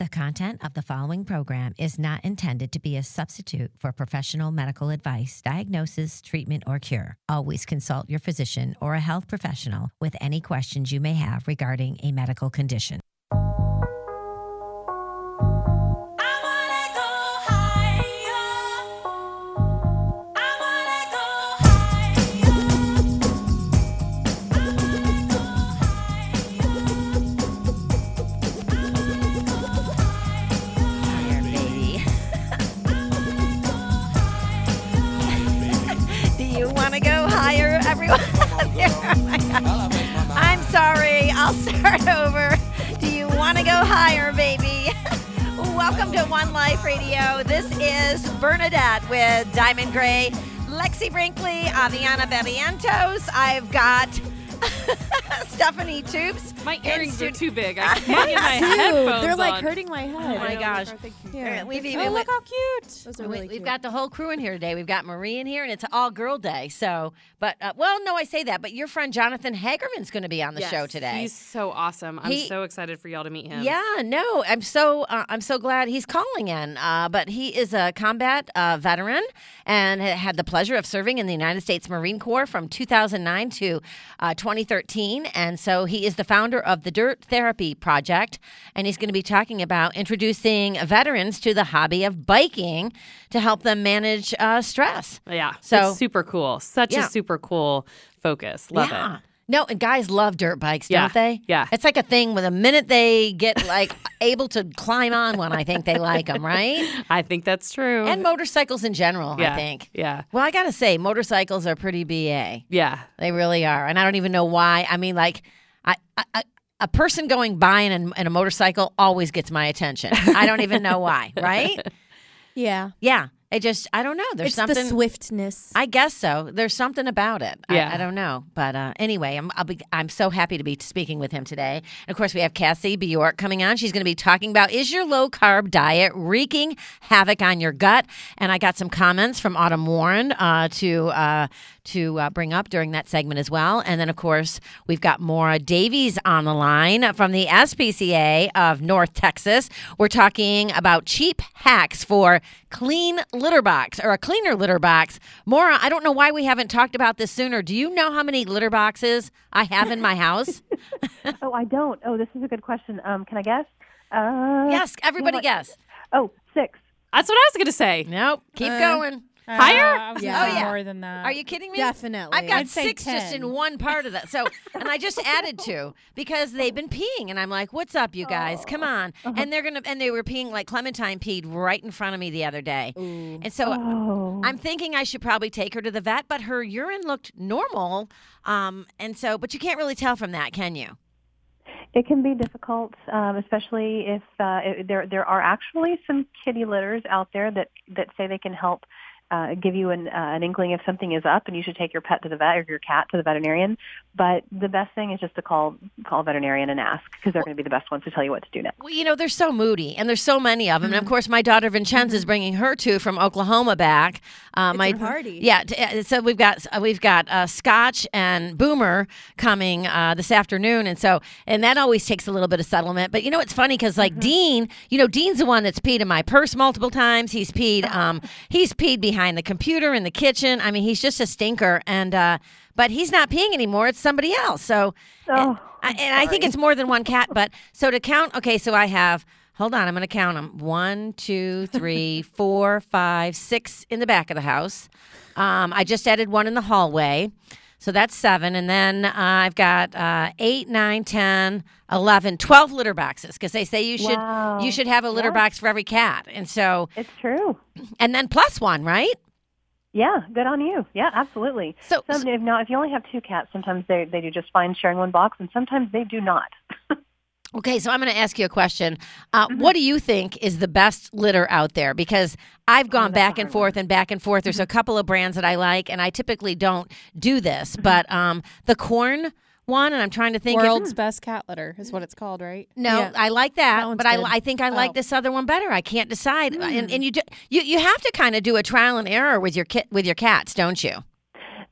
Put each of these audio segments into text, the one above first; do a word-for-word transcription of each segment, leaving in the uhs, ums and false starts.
The content of the following program is not intended to be a substitute for professional medical advice, diagnosis, treatment, or cure. Always consult your physician or a health professional with any questions you may have regarding a medical condition. I'm sorry. I'll start over. Do you want to go higher, baby? Welcome to One Life Radio. This is Bernadette with Diamond Gray, Lexi Brinkley, Aviana Barrientos. I've got Stephanie Toops. My earrings are too big. I can't get my headphones They're like on. hurting my head. Oh my gosh. Yeah. We've oh, even look how cute. Those are we, really we've cute. got the whole crew in here today. We've got Marie in here, and it's all girl day. So, but uh, well, no, I say that, but your friend Jonathan Hagerman's going to be on the Yes, show today. He's so awesome. I'm He- so excited for y'all to meet him. Yeah, no, I'm so uh, I'm so glad he's calling in. Uh, but he is a combat uh, veteran and ha- had the pleasure of serving in the United States Marine Corps from two thousand nine to uh, twenty thirteen, and so he is the founder of the Dirt Therapy Project, and he's going to be talking about introducing veterans to the hobby of biking to help them manage uh, stress. Yeah. So- it's super cool. Such Yeah. a super cool focus. Love yeah. it. No, and guys love dirt bikes, Yeah, don't they? yeah. It's like a thing with the minute they get like able to climb on one, I think they like them, right? I think that's true. And motorcycles in general, yeah. I think. Yeah. Well, I got to say, motorcycles are pretty B A. Yeah. They really are. And I don't even know why. I mean, like, I, I, I a person going by in a, in a motorcycle always gets my attention. I don't even know why, right? Yeah. Yeah. It just, I don't know. There's It's something. the swiftness. I guess so. There's something about it. Yeah. I, I don't know. But uh, anyway, I'm I'll be, I'm so happy to be speaking with him today. And of course, we have Cassie Bjork coming on. She's going to be talking about, is your low-carb diet wreaking havoc on your gut? And I got some comments from Autumn Warren uh, to uh, to uh, bring up during that segment as well. And then, of course, we've got Maura Davies on the line from the S P C A of North Texas. We're talking about cheap hacks for clean litter box or a cleaner litter box. Maura, I don't know why we haven't talked about this sooner. Do you know how many litter boxes I have in my house? Oh, I don't. Oh, this is a good question. Um, can I guess? Uh, Yes, everybody you know what? guess. Oh, six. That's what I was going to say. Nope. Keep Uh, going. Uh, Higher? I was Yeah. gonna Oh, say yeah. more than that. Are you kidding me? Definitely. I've got I'd say six just ten. in one part of that. So, and I just added two because they've been peeing, and I'm like, "What's up, you guys? Come on!" And they're gonna, and they were peeing like Clementine peed right in front of me the other day, Ooh. and so Oh. I'm thinking I should probably take her to the vet, but her urine looked normal, um, and so, but you can't really tell from that, can you? It can be difficult, um, especially if uh, it, there there are actually some kitty litters out there that, that say they can help uh, give you an, uh, an inkling if something is up, and you should take your pet to the vet or your cat to the veterinarian. But the best thing is just to call call a veterinarian and ask, because they're going to be the best ones to tell you what to do next. Well, you know, they're so moody, and there's so many of them. And of course, my daughter Vincenza is bringing her two from Oklahoma back. Uh, It's my a party. yeah. T- uh, so we've got uh, we've got uh, Scotch and Boomer coming uh, this afternoon, and so and that always takes a little bit of settlement. But you know, it's funny because like Dean, you know, Dean's the one that's peed in my purse multiple times. He's peed, um, he's peed behind the computer in the kitchen. I mean, he's just a stinker, and uh, but he's not peeing anymore. It's somebody else. So. Oh, I, I'm and I think sorry. it's more than one cat, but so to count, okay, so I have, hold on, I'm going to count them. One, two, three, four, five, six in the back of the house. Um, I just added one in the hallway. So that's seven. And then uh, I've got uh, eight, nine, ten, eleven, twelve litter boxes because they say you should Wow. you should have a litter Yeah. box for every cat. And so, It's true. and then plus one, right? Yeah, good on you. Yeah, absolutely. So, Some, if, now, if you only have two cats, sometimes they, they do just fine sharing one box, and sometimes they do not. okay, so I'm going to ask you a question. Uh, What do you think is the best litter out there? Because I've gone that's back a and hard forth and back and forth. There's a couple of brands that I like, and I typically don't do this. But um, the corn one, and I'm trying to think. if- World's best cat litter is what it's called, right? no, Yeah. I like that, That one's but I, good. I think I like Oh. this other one better. I can't decide, and, and you, do, you you have to kind of do a trial and error with your kit with your cats, don't you?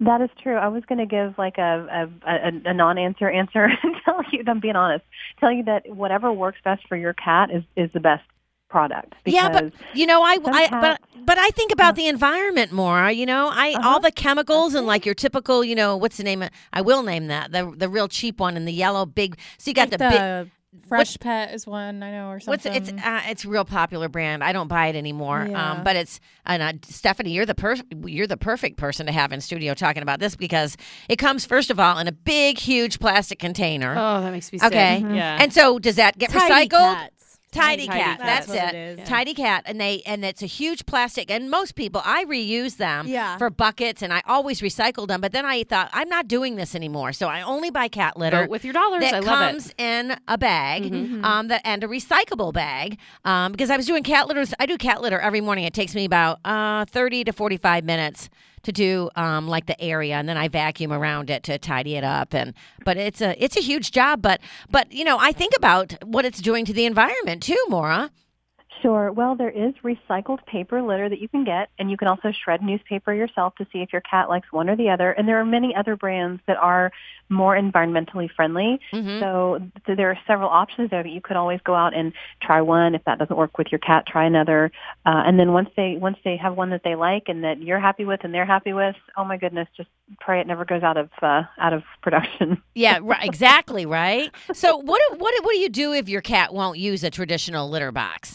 That is true. I was going to give like a, a, a, a non-answer answer and tell you, I'm being honest, tell you that whatever works best for your cat is, is the best product. Yeah, but you know, I, I cats- but but I think about the environment more. You know, I Uh-huh. all the chemicals and like your typical, you know, what's the name? Of, I will name that the the real cheap one and the yellow big. So you got Like the, big. the Fresh Pet is one I know, or What's something. it's uh, it's a real popular brand. I don't buy it anymore. Yeah. Um, but it's and uh, Stephanie, you're the per- you're the perfect person to have in studio talking about this because it comes first of all in a big, huge plastic container. Oh, that makes me sick. Okay. Yeah. And so does that get Tidy recycled? cats. Tidy, Tidy cat. Cat. That's, That's what it. it is. Tidy cat, and they and it's a huge plastic. And most people, I reuse them Yeah. for buckets, and I always recycle them. But then I thought I'm not doing this anymore, so I only buy cat litter Vote with your dollars. that I love comes it. in a bag, um, that and a recyclable bag. Um, because I was doing cat litters. I do cat litter every morning. It takes me about uh thirty to forty-five minutes to do um like the area, and then I vacuum around it to tidy it up. And but it's a it's a huge job. But but you know I think about what it's doing to the environment too, Maura. Sure. Well, there is recycled paper litter that you can get, and you can also shred newspaper yourself to see if your cat likes one or the other. And there are many other brands that are more environmentally friendly. Mhm. So th- there are several options there that you could always go out and try one. If that doesn't work with your cat, try another. Uh, and then once they once they have one that they like and that you're happy with and they're happy with, oh my goodness, just pray it never goes out of uh, out of production. Yeah, right, exactly, right? So what do, what do- what do you do if your cat won't use a traditional litter box?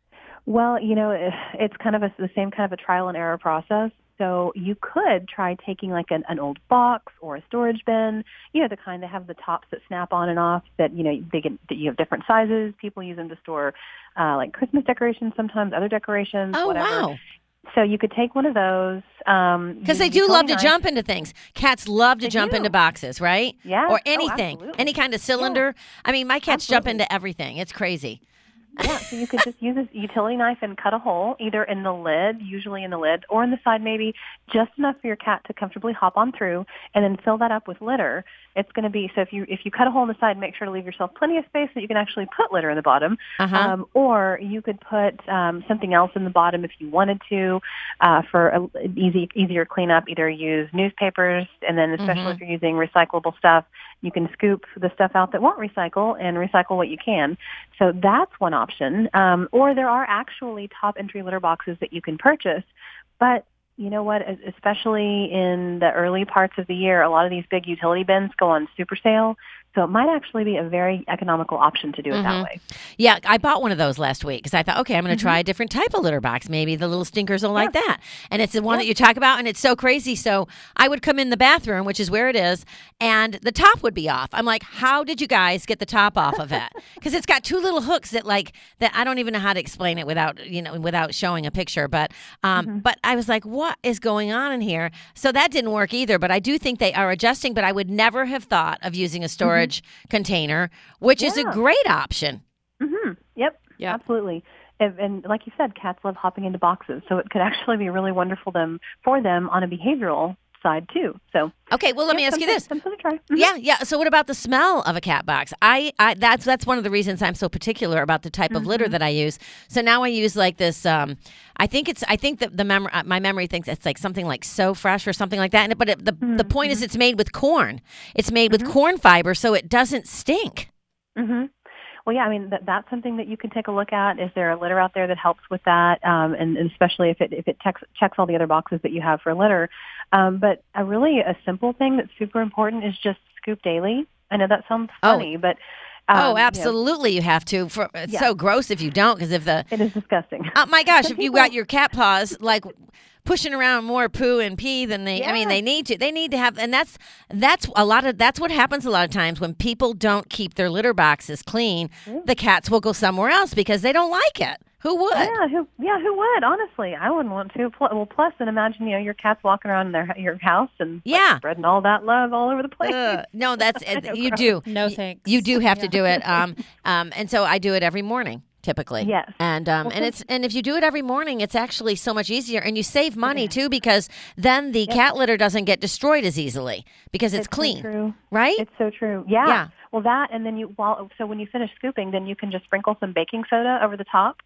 Well, you know, it- it's kind of a, the same kind of a trial and error process. So you could try taking like an, an old box or a storage bin, you know, the kind that have the tops that snap on and off that, you know, they get, that you have different sizes. People use them to store uh, like Christmas decorations sometimes, other decorations, Oh, whatever. wow. So you could take one of those. Um, Because they use do love to utility knife. jump into things. Cats love to They jump do. into boxes, right? Yes. Or Oh, anything, absolutely. any kind of cylinder. I mean, my cats jump Absolutely. into everything. It's crazy. Yeah, so you could just use a utility knife and cut a hole, either in the lid, usually in the lid, or in the side maybe, just enough for your cat to comfortably hop on through, and then fill that up with litter. It's going to be, so if you if you cut a hole in the side, make sure to leave yourself plenty of space so that you can actually put litter in the bottom. Uh-huh. Um, or you could put um, something else in the bottom if you wanted to uh, for a, an easy, easier cleanup. Either use newspapers, and then especially Mhm. if you're using recyclable stuff, you can scoop the stuff out that won't recycle and recycle what you can. So that's one option. Um, or there are actually top entry litter boxes that you can purchase. But you know what? Es- Especially in the early parts of the year, a lot of these big utility bins go on super sale. So it might actually be a very economical option to do it Mhm. that way. Yeah, I bought one of those last week because I thought, okay, I'm going to Mm-hmm. try a different type of litter box. Maybe the little stinkers will like that. And it's the one that you talk about, and it's so crazy. So I would come in the bathroom, which is where it is, and the top would be off. I'm like, how did you guys get the top off of it? Because it's got two little hooks that, like, that I don't even know how to explain it without, you know, without showing a picture. But, um, Mm-hmm. but I was like, what is going on in here? So that didn't work either. But I do think they are adjusting. But I would never have thought of using a storage container, which is a Yeah. great option. Mm-hmm. Yep. Yep. Absolutely. And, and like you said, cats love hopping into boxes, so it could actually be really wonderful them for them on a behavioral side too. So Okay, well, let me yep, ask you something- this. something to try. Mhm. Yeah, yeah. So, what about the smell of a cat box? I, I, that's that's one of the reasons I'm so particular about the type of litter Mm-hmm. that I use. So now I use like this. Um, I think it's. I think that the mem- uh, my memory thinks it's like something like So Fresh or something like that. And, but it, the the point Mm-hmm. is, it's made with corn. It's made with corn fiber, so it doesn't stink. hmm Well, yeah, I mean that, that's something that you can take a look at. Is there a litter out there that helps with that? Um, and, and especially if it if it checks checks all the other boxes that you have for litter. Um, but a really a simple thing that's super important is just scoop daily. I know that sounds Oh. funny, but um, oh, you know, absolutely, you have to. For it's Yeah. so gross if you don't, because if the it is disgusting. oh my gosh, Some if you people- got your cat paws like pushing around more poo and pee than they I mean Yeah. they need to. They need to have and that's that's a lot of that's what happens a lot of times when people don't keep their litter boxes clean, the cats will go somewhere else because they don't like it. Who would? Yeah, who yeah, who would? Honestly, I wouldn't want to. Pl- Well, plus, and imagine you know your cat's walking around in their your house and like, Yeah. spreading all that love all over the place. Ugh. No, that's I know, you gross. do. No Y- thanks. You do have to Yeah. do it. Um, um, and so I do it every morning. Typically, Yes. and um, Well, and so- it's and if you do it every morning, it's actually so much easier, and you save money too because then the cat litter doesn't get destroyed as easily because it's, It's so clean, true. right? It's so true. Yeah. Yeah. Well, that and then you while so when you finish scooping, then you can just sprinkle some baking soda over the top.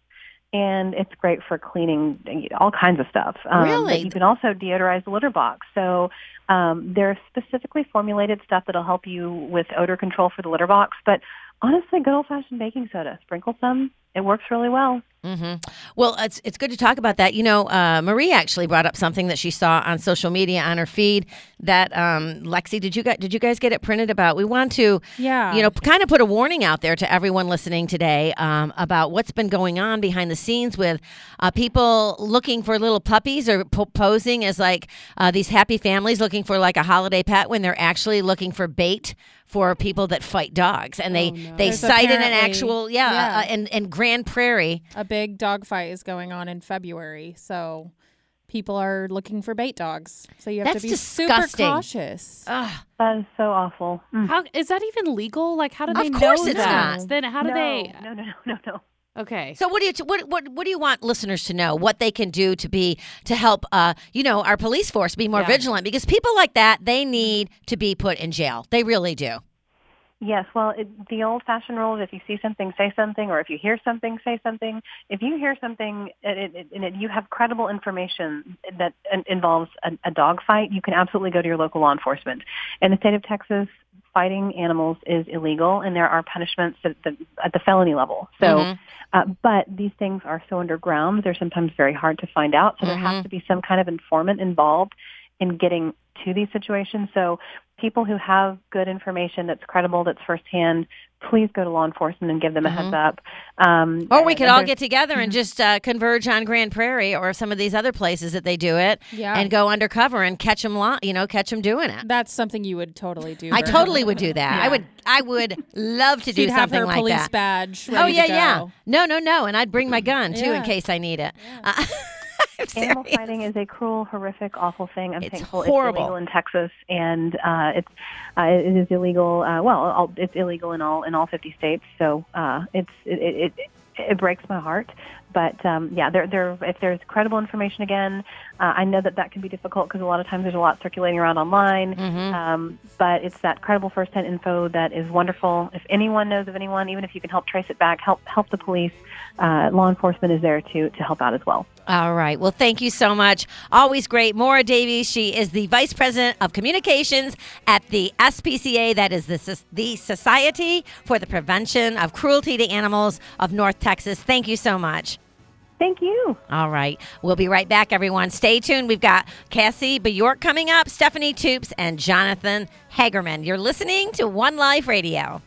and it's great for cleaning you know, all kinds of stuff. Um, Really? But you can also deodorize the litter box. So um, there's specifically formulated stuff that'll help you with odor control for the litter box. But honestly, good old-fashioned baking soda. Sprinkle some. It works really well. Mm-hmm. Well, it's it's good to talk about that. You know, uh, Marie actually brought up something that she saw on social media on her feed. That um, Lexi, did you guys did you guys get it printed about? We want to, Yeah. you know, kind of put a warning out there to everyone listening today um, about what's been going on behind the scenes with uh, people looking for little puppies or po- posing as like uh, these happy families looking for like a holiday pet when they're actually looking for bait for people that fight dogs, and they they There's cited an apparently- actual yeah, yeah. Uh, in in Grand Prairie. A big dog fight is going on in February, so people are looking for bait dogs. So you have That's to be disgusting. super cautious. Ugh. That is so awful. Mm. How is that even legal? Like, how do Of they course know it's that? not. Then how do no, they? No, no, no, no, no. Okay. So what do you what what what do you want listeners to know? What they can do to be to help uh you know our police force be more Yeah. vigilant, because people like that, they need to be put in jail. They really do. Yes, well, it, the old-fashioned rule is if you see something, say something, or if you hear something, say something. If you hear something and it, it, and it, you have credible information that in- involves a, a dog fight, you can absolutely go to your local law enforcement. In the state of Texas, fighting animals is illegal, and there are punishments at the, at the felony level. So, Mhm. uh, but these things are so underground, they're sometimes very hard to find out. So there Mhm. has to be some kind of informant involved in getting to these situations. So people who have good information that's credible, that's firsthand, please go to law enforcement and give them a heads up. Um, Or we could and all there's- get together and just uh, converge on Grand Prairie or some of these other places that they do it, Yeah. and go undercover and catch them, lo- you know, catch them doing it. That's something you would totally do. I for totally her. would do that. I Yeah. would I would love to do She'd have something her like police that. badge. Oh ready yeah, to go. yeah. No, no, no, and I'd bring my gun too in Yeah. case I need it. Uh, I'm Animal serious. fighting is a cruel, horrific, awful thing. I'm It's thankful horrible. it's illegal in Texas, and uh, it's uh, it is illegal. Uh, well, all, it's illegal in all in all fifty states. So uh, it's it, it it breaks my heart. But um, yeah, there there if there's credible information again, uh, I know that that can be difficult because a lot of times there's a lot circulating around online. Mhm. Um, but it's that credible first-hand info that is wonderful. If anyone knows of anyone, even if you can help trace it back, help help the police. Uh, law enforcement is there to to help out as well. All right. Well, thank you so much. Always great. Maura Davies, she is the Vice President of Communications at the S P C A, that is the, Soc- the Society for the Prevention of Cruelty to Animals of North Texas. Thank you so much. Thank you. All right. We'll be right back, everyone. Stay tuned. We've got Cassie Bjork coming up, Stephanie Toops, and Jonathan Hagerman. You're listening to One Life Radio.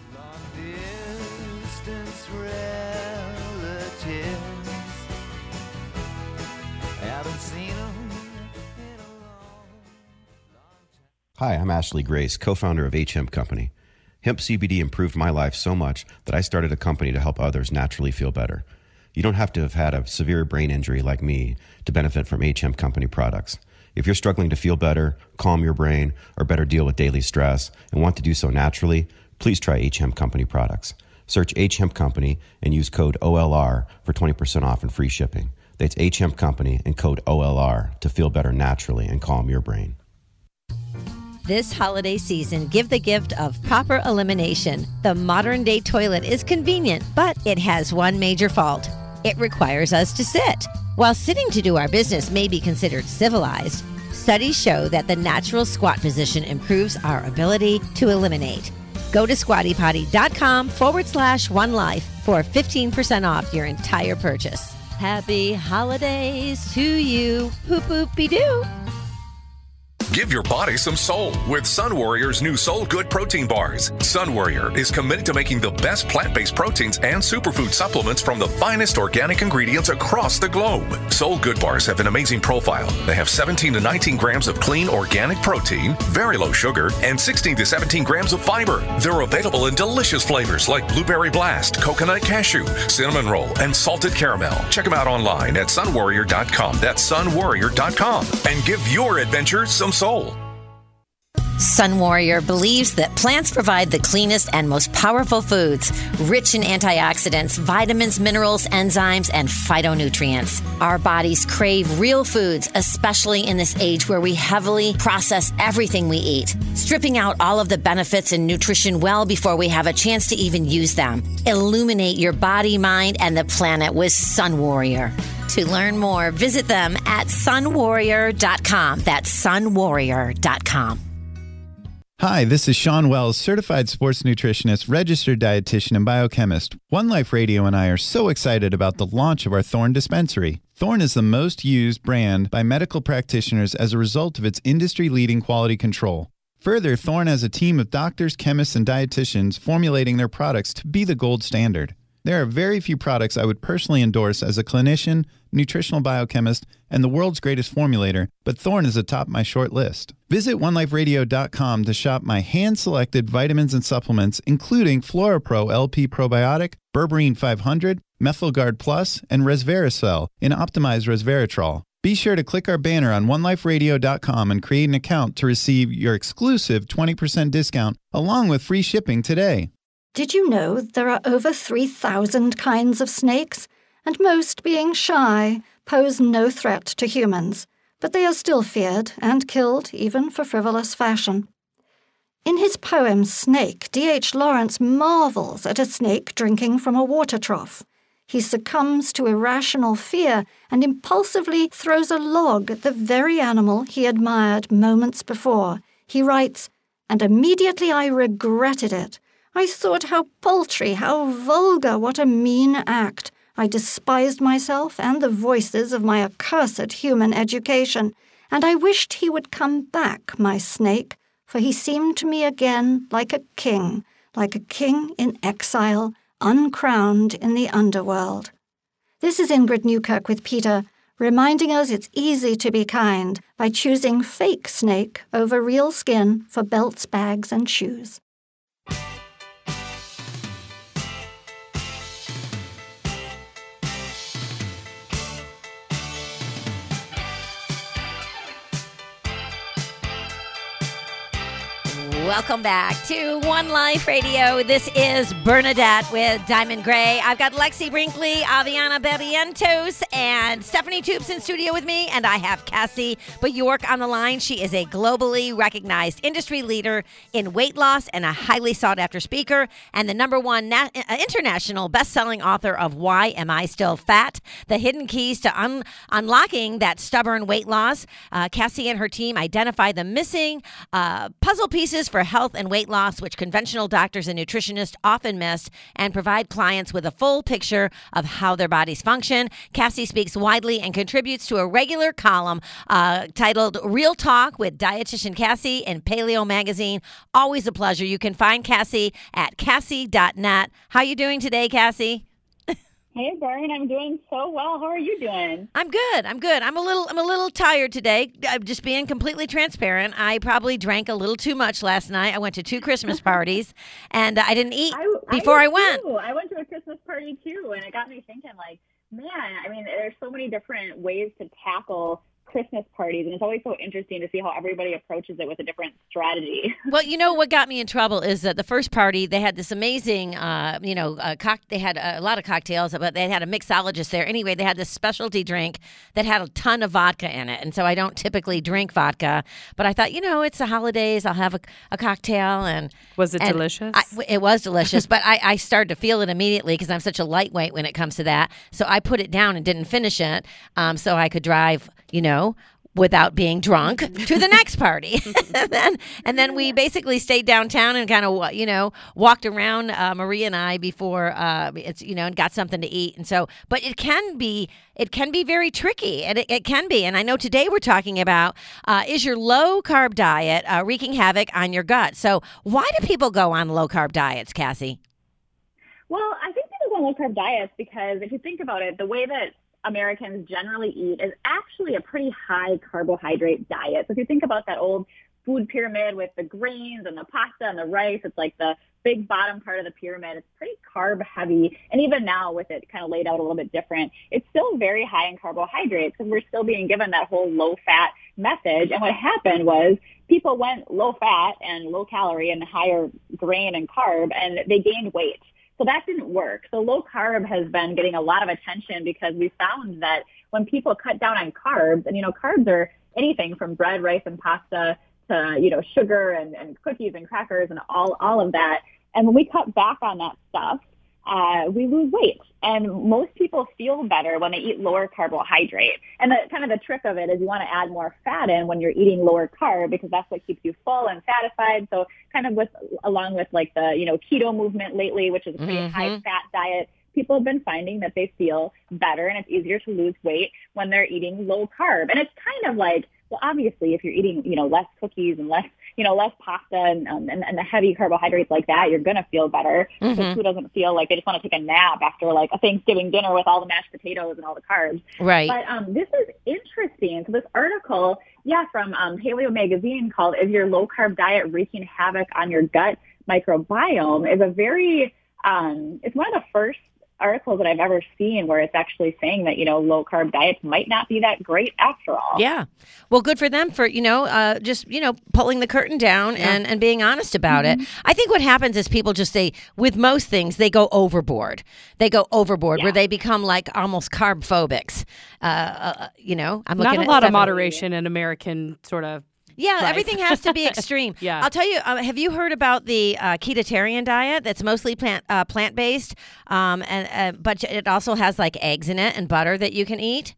Long-distance relatives, haven't seen 'em in a long, long time. Hi, I'm Ashley Grace, co-founder of H Hemp Company. Hemp C B D improved my life so much that I started a company to help others naturally feel better. You don't have to have had a severe brain injury like me to benefit from H Hemp Company products. If you're struggling to feel better, calm your brain, or better deal with daily stress and want to do so naturally, please try H Hemp Company products. Search H Hemp Company and use code O L R for twenty percent off and free shipping. That's H Hemp Company and code O L R to feel better naturally and calm your brain. This holiday season, give the gift of proper elimination. The modern day toilet is convenient, but it has one major fault. It requires us to sit. While sitting to do our business may be considered civilized, studies show that the natural squat position improves our ability to eliminate. Go to squattypotty.com forward slash one life for fifteen percent off your entire purchase. Happy holidays to you. Poop poopy doo. Give your body some soul with Sun Warrior's new Soul Good protein bars. Sun Warrior is committed to making the best plant-based proteins and superfood supplements from the finest organic ingredients across the globe. Soul Good bars have an amazing profile. They have seventeen to nineteen grams of clean organic protein, very low sugar, and sixteen to seventeen grams of fiber. They're available in delicious flavors like blueberry blast, coconut cashew, cinnamon roll, and salted caramel. Check them out online at sun warrior dot com. That's sun warrior dot com. And give your adventure some soul. Sun Warrior believes that plants provide the cleanest and most powerful foods, rich in antioxidants, vitamins, minerals, enzymes, and phytonutrients. Our bodies crave real foods, especially in this age where we heavily process everything we eat, stripping out all of the benefits and nutrition well before we have a chance to even use them. Illuminate your body, mind, and the planet with Sun Warrior. To learn more, visit them at sun warrior dot com. That's sun warrior dot com. Hi, this is Sean Wells, certified sports nutritionist, registered dietitian, and biochemist. One Life Radio and I are so excited about the launch of our Thorne dispensary. Thorne is the most used brand by medical practitioners as a result of its industry-leading quality control. Further, Thorne has a team of doctors, chemists, and dietitians formulating their products to be the gold standard. There are very few products I would personally endorse as a clinician, nutritional biochemist, and the world's greatest formulator, but Thorne is atop my short list. Visit one life radio dot com to shop my hand-selected vitamins and supplements, including FloraPro L P Probiotic, Berberine five hundred, MethylGuard Plus, and Resveratrol in optimized resveratrol. Be sure to click our banner on one life radio dot com and create an account to receive your exclusive twenty percent discount along with free shipping today. Did you know there are over three thousand kinds of snakes? And most, being shy, pose no threat to humans, but they are still feared and killed even for frivolous fashion. In his poem Snake, D H Lawrence marvels at a snake drinking from a water trough. He succumbs to irrational fear and impulsively throws a log at the very animal he admired moments before. He writes, "And immediately I regretted it. I thought how paltry, how vulgar, what a mean act. I despised myself and the voices of my accursed human education, and I wished he would come back, my snake, for he seemed to me again like a king, like a king in exile, uncrowned in the underworld." This is Ingrid Newkirk with Peter, reminding us it's easy to be kind by choosing fake snake over real skin for belts, bags, and shoes. Welcome back to One Life Radio. This is Bernadette with Diamond Gray. I've got Lexi Brinkley, Aviana Barrientos, and Stephanie Toops in studio with me, and I have Cassie Bjork on the line. She is a globally recognized industry leader in weight loss and a highly sought-after speaker, and the number one na- international best-selling author of Why Am I Still Fat? The Hidden Keys to un- Unlocking That Stubborn Weight Loss. Uh, Cassie and her team identify the missing uh, puzzle pieces for health and weight loss, which conventional doctors and nutritionists often miss, and provide clients with a full picture of how their bodies function. Cassie speaks widely and contributes to a regular column uh, titled Real Talk with Dietitian Cassie in Paleo Magazine. Always a pleasure. You can find Cassie at cassie dot net. How are you doing today, Cassie? Hey, Brian, I'm doing so well. How are you doing? I'm good. I'm good. I'm a little I'm a little tired today. I'm just being completely transparent. I probably drank a little too much last night. I went to two Christmas parties, and I didn't eat I, before I, I went. Too. I went to a Christmas party, too, and it got me thinking, like, man, I mean, there's so many different ways to tackle Christmas parties, and it's always so interesting to see how everybody approaches it with a different strategy. Well, you know what got me in trouble is that the first party, they had this amazing, uh, you know, uh, cock- they had a lot of cocktails, but they had a mixologist there. Anyway, they had this specialty drink that had a ton of vodka in it, and so I don't typically drink vodka, but I thought, you know, it's the holidays, I'll have a, a cocktail. And was it and delicious? I, it was delicious, but I, I started to feel it immediately because I'm such a lightweight when it comes to that. So I put it down and didn't finish it, um, so I could drive, you know, without being drunk to the next party. and, then, and then we basically stayed downtown and kind of, you know, walked around, uh, Maria and I, before, uh, it's, you know, and got something to eat. And so, but it can be, it can be very tricky. And it, it can be. And I know today we're talking about, uh, is your low carb diet uh, wreaking havoc on your gut? So why do people go on low carb diets, Cassie? Well, I think people go on low carb diets because if you think about it, the way that Americans generally eat is actually a pretty high carbohydrate diet. So if you think about that old food pyramid with the grains and the pasta and the rice. It's like the big bottom part of the pyramid. It's pretty carb heavy. And even now with it kind of laid out a little bit different, it's still very high in carbohydrates because we're still being given that whole low fat message. And what happened was people went low fat and low calorie and higher grain and carb, and they gained weight. So that didn't work. So low carb has been getting a lot of attention because we found that when people cut down on carbs, and, you know, carbs are anything from bread, rice, and pasta to, you know, sugar and, and cookies and crackers and all, all of that. And when we cut back on that stuff, uh, we lose weight. And most people feel better when they eat lower carbohydrate. And the kind of the trick of it is you want to add more fat in when you're eating lower carb because that's what keeps you full and satisfied. So kind of with, along with like the, you know, keto movement lately, which is a pretty Mm-hmm. high fat diet, people have been finding that they feel better and it's easier to lose weight when they're eating low carb. And it's kind of like, well, obviously, if you're eating, you know, less cookies and less, you know, less pasta and um, and, and the heavy carbohydrates like that, you're going to feel better. Mm-hmm. Because who doesn't feel like they just want to take a nap after like a Thanksgiving dinner with all the mashed potatoes and all the carbs? Right. But um, this is interesting. So this article, yeah, from um, Paleo Magazine called "Is Your Low Carb Diet Wreaking Havoc on Your Gut Microbiome?" is a very, um, it's one of the first articles that I've ever seen where it's actually saying that, you know, low carb diets might not be that great after all. Yeah. Well, good for them for, you know, uh, just, you know, pulling the curtain down Yeah. and, and being honest about Mhm. it. I think what happens is people just say, with most things, they go overboard. They go overboard Yeah. where they become like almost carb phobics. Uh, uh, you know, I'm Not looking a at lot of Stephanie. moderation in American sort of. Yeah, life. everything has to be extreme. Yeah. I'll tell you, uh, have you heard about the uh, ketotarian diet that's mostly plant uh, plant-based, um, and uh, but it also has like eggs in it and butter that you can eat?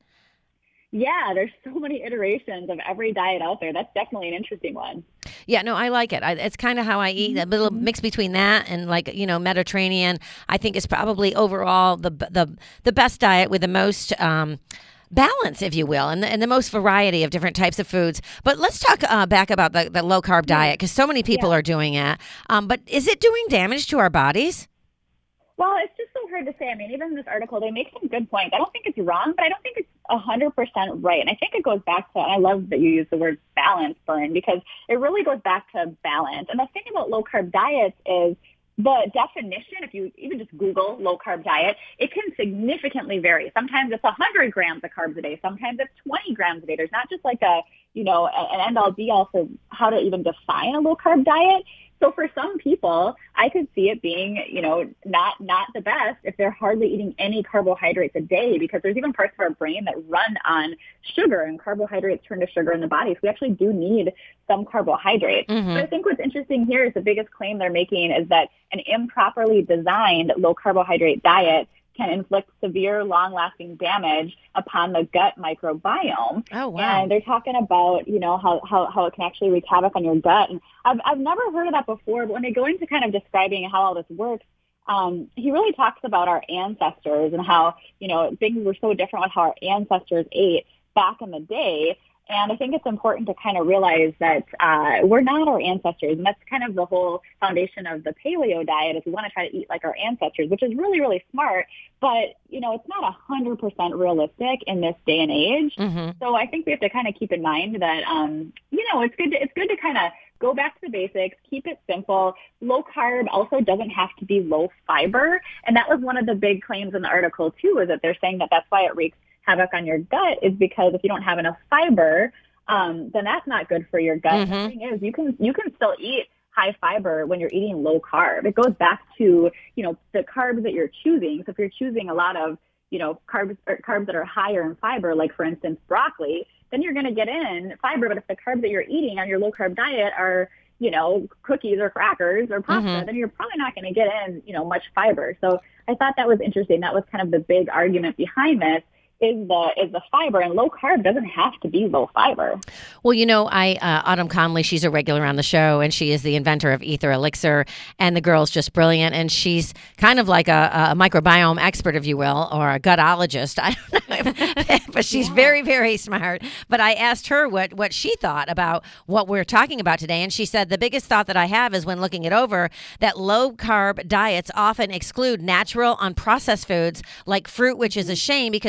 Yeah, there's so many iterations of every diet out there. That's definitely an interesting one. Yeah, no, I like it. I, it's kind of how I eat. A little mix between that and like, you know, Mediterranean. I think is probably overall the the the best diet with the most um, balance, if you will, and the, and the most variety of different types of foods. But let's talk uh, back about the, the low carb diet because so many people Yeah. are doing it. Um, but is it doing damage to our bodies? Well, it's just so hard to say. I mean, even in this article, they make some good points. I don't think it's wrong, but I don't think it's one hundred percent right. And I think it goes back to, and I love that you use the word balance, Bern, because it really goes back to balance. And the thing about low-carb diets is the definition, if you even just Google low-carb diet, it can significantly vary. Sometimes it's one hundred grams of carbs a day. Sometimes it's twenty grams a day. There's not just like a, you know, an end-all be-all for how to even define a low-carb diet. So for some people, I could see it being, you know, not not the best if they're hardly eating any carbohydrates a day, because there's even parts of our brain that run on sugar, and carbohydrates turn to sugar in the body. So we actually do need some carbohydrates. Mhm. But I think what's interesting here is the biggest claim they're making is that an improperly designed low carbohydrate diet can inflict severe, long-lasting damage upon the gut microbiome. Oh, wow. And they're talking about, you know, how, how, how it can actually wreak havoc on your gut. And I've, I've never heard of that before, but when they go into kind of describing how all this works, um, he really talks about our ancestors and how, you know, things were so different with how our ancestors ate back in the day. And I think it's important to kind of realize that uh, we're not our ancestors. And that's kind of the whole foundation of the paleo diet, is we want to try to eat like our ancestors, which is really, really smart. But, you know, it's not one hundred percent realistic in this day and age. Mm-hmm. So I think we have to kind of keep in mind that, um, you know, it's good to, it's good to kind of go back to the basics, keep it simple. Low carb also doesn't have to be low fiber. And that was one of the big claims in the article, too, is that they're saying that that's why it wreaks havoc on your gut, is because if you don't have enough fiber, um, then that's not good for your gut. Mhm. The thing is, you can you can still eat high fiber when you're eating low carb. It goes back to, you know, the carbs that you're choosing. So if you're choosing a lot of, you know, carbs or carbs that are higher in fiber, like for instance broccoli, then you're going to get in fiber. But if the carbs that you're eating on your low carb diet are, you know, cookies or crackers or pasta, Mhm. then you're probably not going to get in, you know, much fiber. So I thought that was interesting. That was kind of the big argument behind this. Is the is the fiber, and low carb doesn't have to be low fiber. Well, you know, I uh, Autumn Conley, she's a regular on the show, and she is the inventor of Ether Elixir, and the girl's just brilliant, and she's kind of like a, a microbiome expert, if you will, or a gutologist. I don't know, but she's Yeah. very, very smart. But I asked her what what she thought about what we're talking about today, and she said the biggest thought that I have is when looking it over that low carb diets often exclude natural, unprocessed foods like fruit, which is a shame because fruits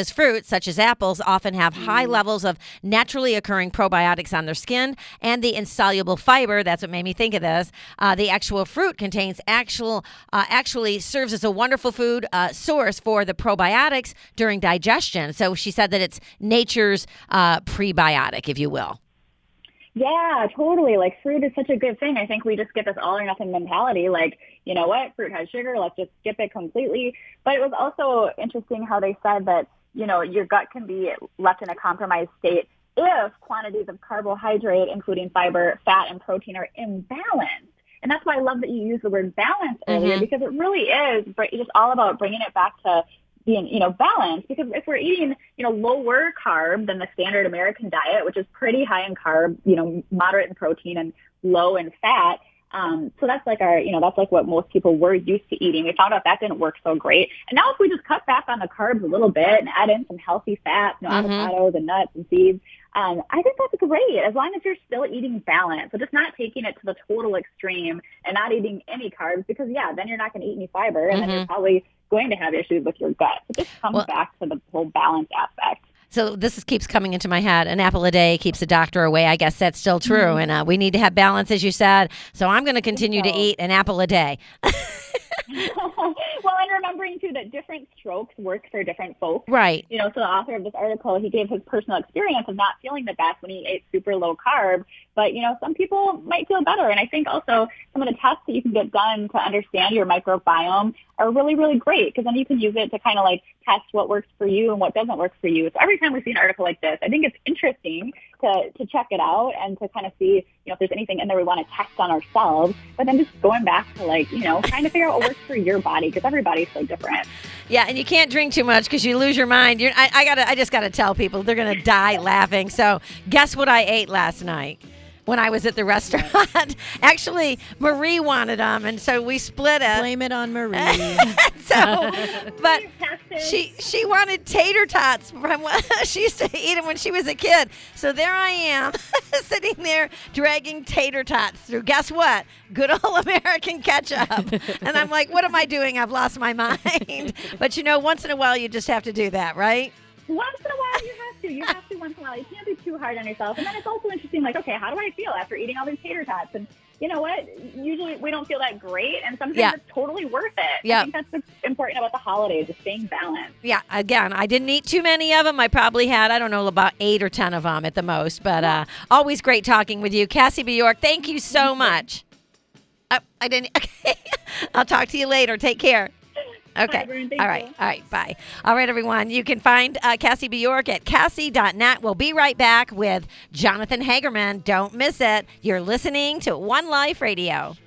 fruits, such as apples, often have high levels of naturally occurring probiotics on their skin, and the insoluble fiber, that's what made me think of this, uh, the actual fruit contains actual, uh, actually serves as a wonderful food uh, source for the probiotics during digestion. So she said that it's nature's uh, prebiotic, if you will. Yeah, totally. Like fruit is such a good thing. I think we just get this all or nothing mentality. Like, you know what? Fruit has sugar. Let's just skip it completely. But it was also interesting how they said that, you know, your gut can be left in a compromised state if quantities of carbohydrate, including fiber, fat, and protein are imbalanced. And that's why I love that you used the word balance earlier, Mhm. because it really is br- just all about bringing it back to being, you know, balanced. Because if we're eating, you know, lower carb than the standard American diet, which is pretty high in carb, you know, moderate in protein and low in fat, um, so that's like our, you know, that's like what most people were used to eating. We found out that didn't work so great. And now if we just cut back on the carbs a little bit and add in some healthy fats, you know, Mhm. avocados and nuts and seeds, um, I think that's great as long as you're still eating balance. So just not taking it to the total extreme and not eating any carbs, because, yeah, then you're not going to eat any fiber, and then you're Mhm. probably going to have issues with your gut. So this comes Well- back to the whole balance aspect. So this is, keeps coming into my head. An apple a day keeps the doctor away. I guess that's still true. Mm-hmm. And uh, we need to have balance, as you said. So I'm going to continue to so. eat an apple a day. Well, and remembering, too, that different strokes work for different folks. Right. You know, so the author of this article, he gave his personal experience of not feeling the best when he ate super low carb. But, you know, some people might feel better. And I think also some of the tests that you can get done to understand your microbiome are really, really great, because then you can use it to kind of like test what works for you and what doesn't work for you. So every time we see an article like this, I think it's interesting to, to check it out and to kind of see, you know, if there's anything in there we want to test on ourselves. But then just going back to, like, you know, trying to figure out what works for your body, because everybody's so different. Yeah, and you can't drink too much because you lose your mind. You're, I, I gotta, I just gotta tell people they're gonna die laughing. So guess what I ate last night when I was at the restaurant? Actually, Marie wanted them, and so we split it. Blame it on Marie. So, but she she wanted tater tots from she used to eat them when she was a kid. So there I am sitting there dragging tater tots through. Guess what? Good old American ketchup. And I'm like, what am I doing? I've lost my mind. But you know, once in a while, you just have to do that, right? Once in a while, you have to. You have to once in a while. You can't be too hard on yourself. And then it's also interesting, like, okay, how do I feel after eating all these tater tots? And you know what? Usually we don't feel that great, and sometimes Yeah. it's totally worth it. Yeah. I think that's what's important about the holidays, is staying balanced. Yeah, again, I didn't eat too many of them. I probably had, I don't know, about eight or ten of them at the most. But uh, always great talking with you. Cassie Bjork, thank you so much. Uh, I didn't, okay. I'll talk to you later. Take care. Okay. everyone. Thank All right. you. All right. Bye. All right, everyone. You can find uh, Cassie Bjork at Cassie dot net. We'll be right back with Jonathan Hagerman. Don't miss it. You're listening to One Life Radio.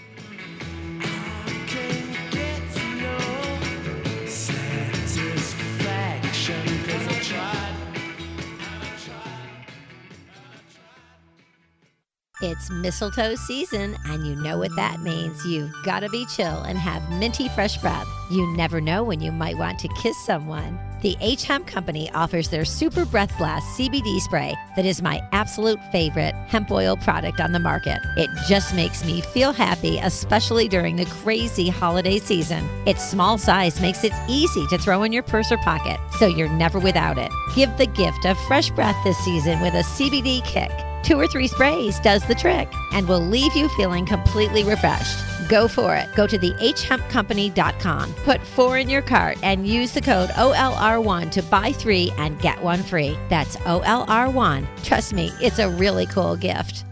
It's mistletoe season, and you know what that means. You've got to be chill and have minty fresh breath. You never know when you might want to kiss someone. The H Hemp Company offers their Super Breath Blast C B D spray that is my absolute favorite hemp oil product on the market. It just makes me feel happy, especially during the crazy holiday season. Its small size makes it easy to throw in your purse or pocket, so you're never without it. Give the gift of fresh breath this season with a C B D kick. Two or three sprays does the trick and will leave you feeling completely refreshed. Go for it. Go to the h hemp company dot com. Put four in your cart and use the code O L R one to buy three and get one free. That's O L R one. Trust me, it's a really cool gift.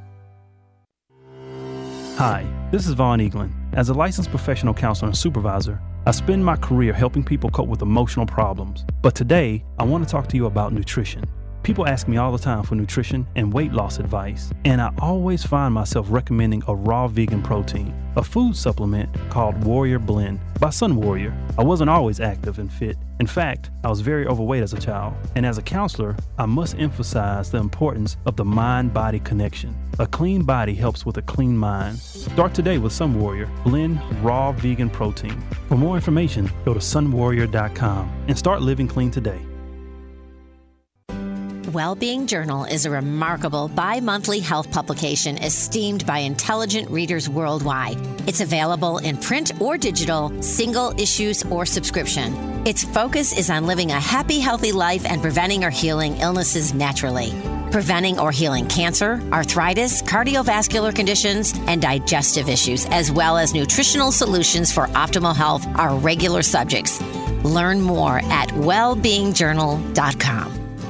Hi, this is Vaughn Eaglin. As a licensed professional counselor and supervisor, I spend my career helping people cope with emotional problems. But today, I want to talk to you about nutrition. People ask me all the time for nutrition and weight loss advice, and I always find myself recommending a raw vegan protein, a food supplement called Warrior Blend by Sun Warrior. I wasn't always active and fit. In fact, I was very overweight as a child, and as a counselor, I must emphasize the importance of the mind-body connection. A clean body helps with a clean mind. Start today with Sun Warrior Blend Raw Vegan Protein. For more information, go to sun warrior dot com and start living clean today. Wellbeing Journal is a remarkable bi-monthly health publication esteemed by intelligent readers worldwide. It's available in print or digital, single issues or subscription. Its focus is on living a happy, healthy life and preventing or healing illnesses naturally. Preventing or healing cancer, arthritis, cardiovascular conditions, and digestive issues, as well as nutritional solutions for optimal health are regular subjects. Learn more at well being journal dot com.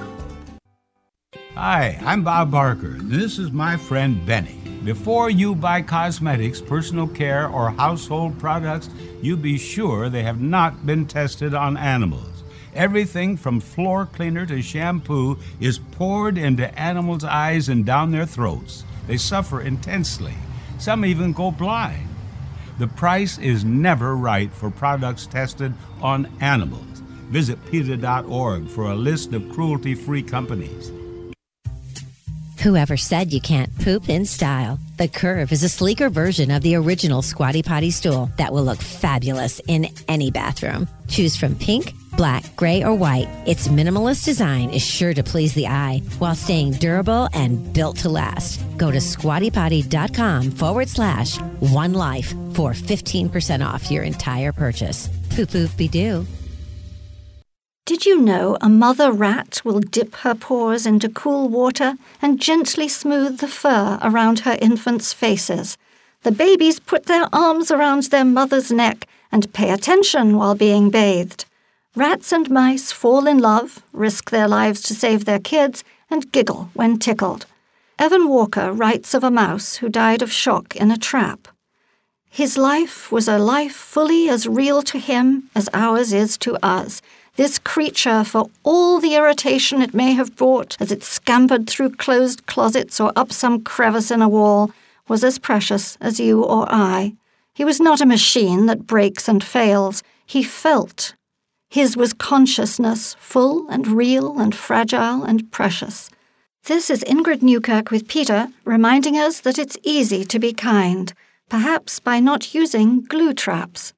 Hi, I'm Bob Barker. This is my friend Benny. Before you buy cosmetics, personal care, or household products, you be sure they have not been tested on animals. Everything from floor cleaner to shampoo is poured into animals' eyes and down their throats. They suffer intensely. Some even go blind. The price is never right for products tested on animals. Visit PETA dot org for a list of cruelty-free companies. Whoever said you can't poop in style? The Curve is a sleeker version of the original Squatty Potty stool that will look fabulous in any bathroom. Choose from pink, black, gray, or white. Its minimalist design is sure to please the eye while staying durable and built to last. Go to squatty potty dot com forward slash one life for fifteen percent off your entire purchase. Poop poop be doo. Did you know a mother rat will dip her paws into cool water and gently smooth the fur around her infants' faces? The babies put their arms around their mother's neck and pay attention while being bathed. Rats and mice fall in love, risk their lives to save their kids, and giggle when tickled. Evan Walker writes of a mouse who died of shock in a trap. His life was a life fully as real to him as ours is to us. This creature, for all the irritation it may have brought as it scampered through closed closets or up some crevice in a wall, was as precious as you or I. He was not a machine that breaks and fails. He felt. His was consciousness, full and real and fragile and precious. This is Ingrid Newkirk with PETA, reminding us that it's easy to be kind, perhaps by not using glue traps.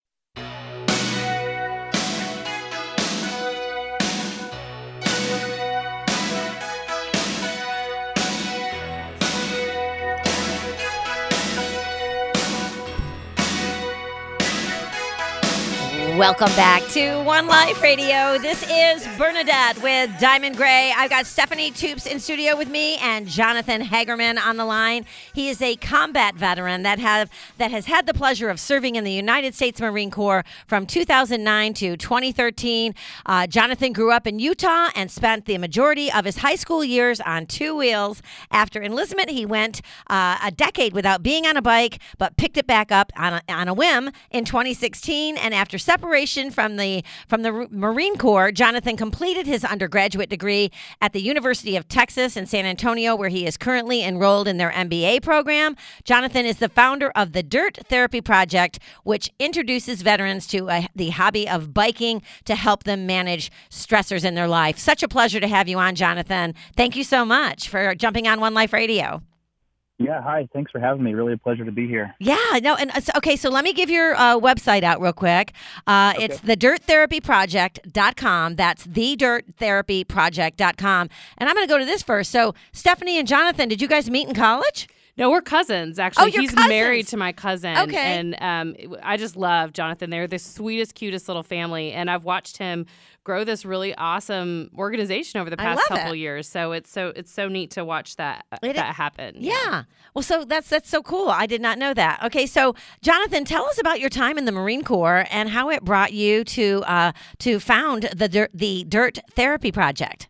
Welcome back to One Life Radio. This is Bernadette with Diamond Gray. I've got Stephanie Toops in studio with me and Jonathan Hagerman on the line. He is a combat veteran that have that has had the pleasure of serving in the United States Marine Corps from two thousand nine to twenty thirteen. Uh, Jonathan grew up in Utah and spent the majority of his high school years on two wheels. After enlistment, he went uh, a decade without being on a bike, but picked it back up on a, on a whim in twenty sixteen. And after separation from the from the Marine Corps, Jonathan completed his undergraduate degree at the University of Texas in San Antonio, where he is currently enrolled in their M B A program. Jonathan is the founder of the Dirt Therapy Project, which introduces veterans to uh, the hobby of biking to help them manage stressors in their life. Such a pleasure to have you on, Jonathan. Thank you so much for jumping on One Life Radio. Yeah, hi. Thanks for having me. Really a pleasure to be here. Yeah, no, and uh, okay, so let me give your uh, website out real quick. Uh, okay. It's the dirt therapy project dot com. That's the dirt therapy project dot com. And I'm going to go to this first. So, Stephanie and Jonathan, did you guys meet in college? No, we're cousins, actually. Oh, you're He's cousins. married to my cousin. Okay. And um, I just love Jonathan. They're the sweetest, cutest little family. And I've watched him grow this really awesome organization over the past couple it. years. So it's so it's so neat to watch that It- that happen. Yeah. Well, so that's that's so cool. I did not know that. Okay, so Jonathan, tell us about your time in the Marine Corps and how it brought you to uh, to found the Dirt, the Dirt Therapy Project.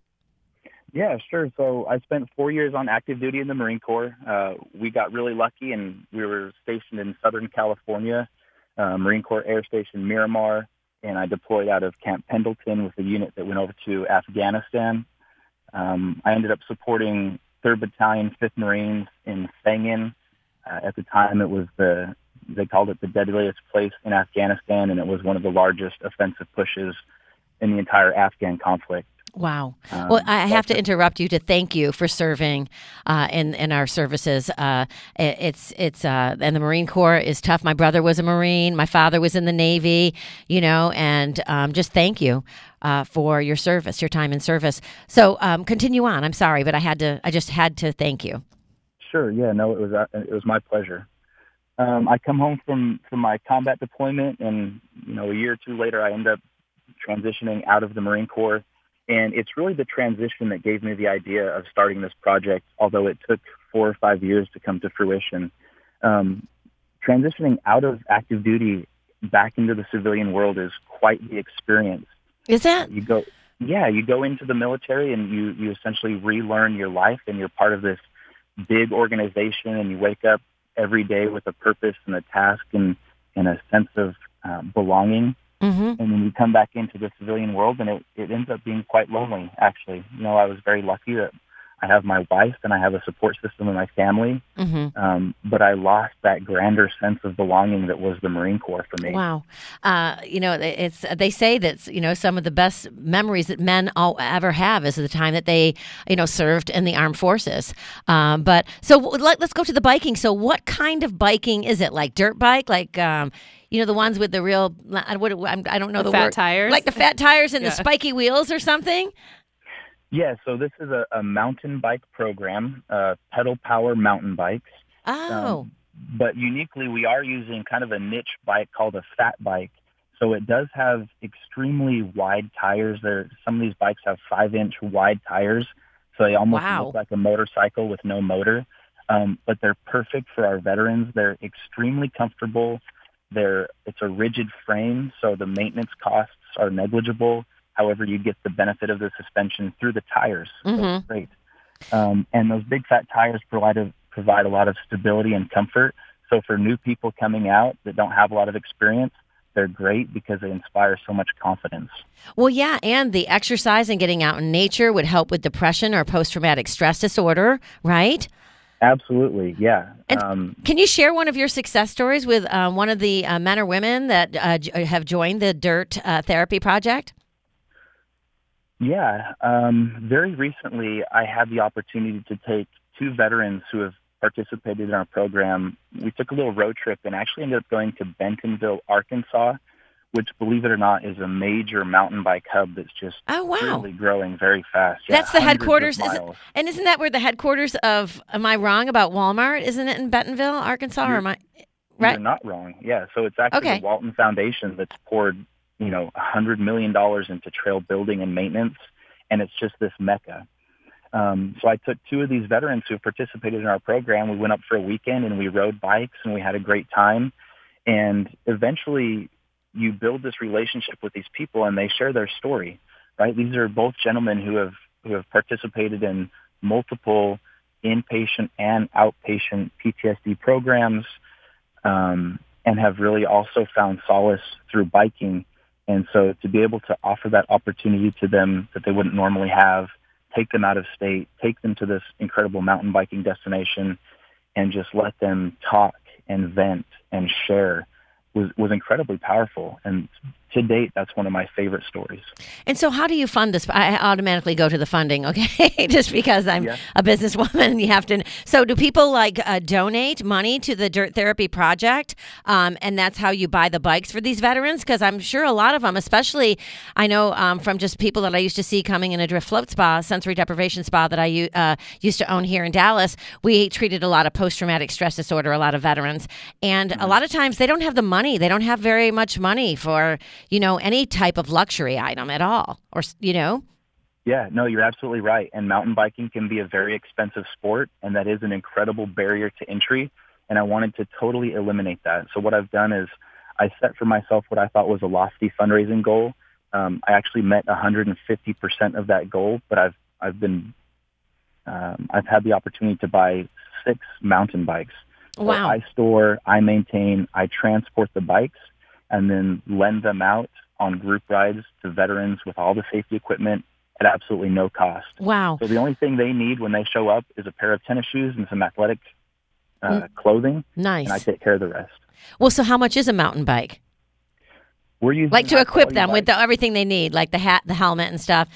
Yeah, sure. So I spent four years on active duty in the Marine Corps. Uh, we got really lucky, and we were stationed in Southern California, uh, Marine Corps Air Station Miramar, and I deployed out of Camp Pendleton with a unit that went over to Afghanistan. Um, I ended up supporting third Battalion, fifth Marines in Sangin. Uh, at the time, it was the they called it the deadliest place in Afghanistan, and it was one of the largest offensive pushes in the entire Afghan conflict. Wow. Um, Well, I have to interrupt you to thank you for serving uh, in in our services. Uh, it, it's it's uh, and the Marine Corps is tough. My brother was a Marine. My father was in the Navy. You know, and um, just thank you uh, for your service, your time in service. So um, continue on. I'm sorry, but I had to. I just had to thank you. Sure. Yeah. No, it was uh, it was my pleasure. Um, I come home from, from my combat deployment, and you know, a year or two later, I end up transitioning out of the Marine Corps. And it's really the transition that gave me the idea of starting this project, although it took four or five years to come to fruition. Um, transitioning out of active duty back into the civilian world is quite the experience. Is that? You go, yeah, you go into the military and you, you essentially relearn your life, and you're part of this big organization, and you wake up every day with a purpose and a task and, and a sense of uh, belonging. Mm-hmm. And then you come back into the civilian world, and it, it ends up being quite lonely, actually. You know, I was very lucky that I have my wife and I have a support system in my family, Mm-hmm. um, but I lost that grander sense of belonging that was the Marine Corps for me. Wow. Uh, you know, it's they say that, you know, some of the best memories that men all ever have is the time that they, you know, served in the armed forces. Um, but so let, let's go to the biking. So what kind of biking is it? Like dirt bike? Like, um, you know, the ones with the real, I, what, I don't know The the, fat word. tires? Like the fat tires and Yeah. the spiky wheels or something? Yeah, so this is a, a mountain bike program, uh, pedal power mountain bikes. Oh. Um, but uniquely, we are using kind of a niche bike called a fat bike. So it does have extremely wide tires. There, some of these bikes have five-inch wide tires, so they almost Wow. look like a motorcycle with no motor. Um, but they're perfect for our veterans. They're extremely comfortable. They're it's a rigid frame, so the maintenance costs are negligible. However, you get the benefit of the suspension through the tires. So Mhm. it's great. Um, and those big fat tires provide a, provide a lot of stability and comfort. So for new people coming out that don't have a lot of experience, they're great because they inspire so much confidence. Well, yeah, and the exercise and getting out in nature would help with depression or post-traumatic stress disorder, right? Absolutely, yeah. And Um, can you share one of your success stories with uh, one of the uh, men or women that uh, j- have joined the Dirt uh, Therapy Project? Yeah. Um, very recently, I had the opportunity to take two veterans who have participated in our program. We took a little road trip and actually ended up going to Bentonville, Arkansas, which, believe it or not, is a major mountain bike hub that's just Oh, wow. really growing very fast. Yeah, That's the hundreds of headquarters. Is it, miles. and isn't that where the headquarters of, am I wrong about Walmart? Isn't it in Bentonville, Arkansas? Or am I, right? You're not wrong. Yeah. So it's actually Okay. the Walton Foundation that's poured, you know, one hundred million dollars into trail building and maintenance, and it's just this mecca. Um, so I took two of these veterans who participated in our program. We went up for a weekend and we rode bikes and we had a great time. And eventually you build this relationship with these people and they share their story, right? These are both gentlemen who have, who have participated in multiple inpatient and outpatient P T S D programs, um, and have really also found solace through biking. And so to be able to offer that opportunity to them that they wouldn't normally have, take them out of state, take them to this incredible mountain biking destination, and just let them talk and vent and share was, was incredibly powerful. And to date, that's one of my favorite stories. And so how do you fund this? I automatically go to the funding, okay? Just because I'm Yeah. a businesswoman, you have to. So do people like uh, donate money to the Dirt Therapy Project? Um, and that's how you buy the bikes for these veterans? Because I'm sure a lot of them, especially I know um, from just people that I used to see coming in a drift float spa, sensory deprivation spa that I u- uh, used to own here in Dallas, we treated a lot of post-traumatic stress disorder, a lot of veterans. And a lot of times they don't have the money. They don't have very much money for, you know, any type of luxury item at all, or, you know? Yeah, no, you're absolutely right. And mountain biking can be a very expensive sport, and that is an incredible barrier to entry. And I wanted to totally eliminate that. So what I've done is I set for myself what I thought was a lofty fundraising goal. Um, I actually met one hundred fifty percent of that goal, but I've I've been um, I've had the opportunity to buy six mountain bikes. So Wow. I store, I maintain, I transport the bikes, and then lend them out on group rides to veterans with all the safety equipment at absolutely no cost. Wow. So the only thing they need when they show up is a pair of tennis shoes and some athletic uh, clothing. Nice. And I take care of the rest. Well, so how much is a mountain bike? We're using Like to high equip quality them with bikes. the, everything they need, like the hat, the helmet, and stuff.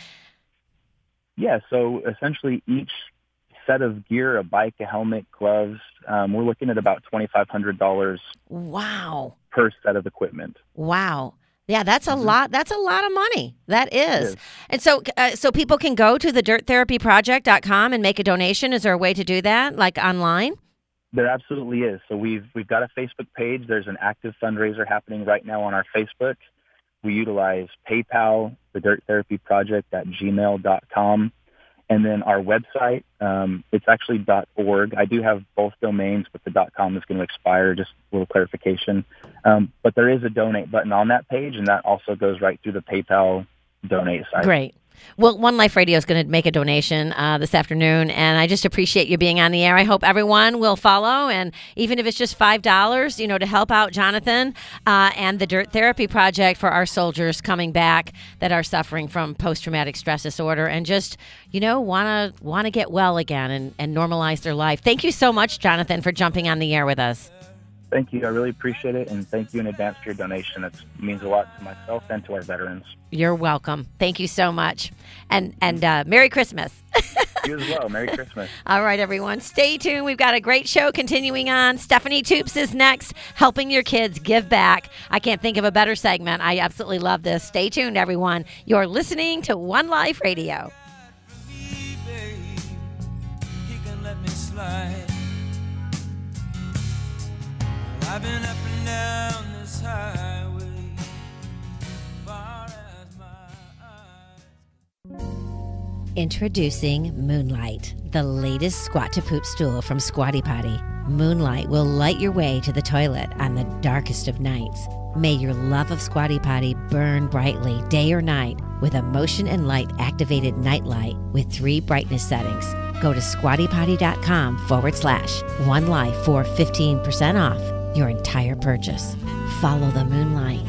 Yeah, so essentially each set of gear, a bike, a helmet, gloves, um, we're looking at about twenty-five hundred dollars Wow. per set of equipment. Wow. Yeah, that's a lot. That's a lot of money. That is. is. And so uh, so people can go to the dirt therapy project dot com and make a donation. Is there a way to do that, like online? There absolutely is. So we've we've got a Facebook page. There's an active fundraiser happening right now on our Facebook. we utilize PayPal, the Dirt Therapy Project at gmail dot com. And then our website, um, it's actually .org. I do have both domains, but the .com is going to expire, just a little clarification. Um, but there is a donate button on that page, and that also goes right through the PayPal donate site. Great. Well, One Life Radio is going to make a donation uh, this afternoon, and I just appreciate you being on the air. I hope everyone will follow, and even if it's just five dollars, you know, to help out Jonathan uh, and the Dirt Therapy Project for our soldiers coming back that are suffering from post-traumatic stress disorder and just, you know, want to want to get well again and, and normalize their life. Thank you so much, Jonathan, for jumping on the air with us. Thank you. I really appreciate it, and thank you in advance for your donation. It means a lot to myself and to our veterans. You're welcome. Thank you so much. And and uh, Merry Christmas. You as well. Merry Christmas. All right, everyone. Stay tuned. We've got a great show continuing on. Stephanie Toops is next, helping your kids give back. I can't think of a better segment. I absolutely love this. Stay tuned, everyone. You're listening to One Life Radio. He can let me slide. I've been up and down this highway, far as my eyes. Introducing Moonlight, the latest squat to poop stool from Squatty Potty. Moonlight will light your way to the toilet on the darkest of nights. May your love of Squatty Potty burn brightly day or night with a motion and light activated night light with three brightness settings. Go to squattypotty.com forward slash one life for fifteen percent off your entire purchase. Follow the moonlight.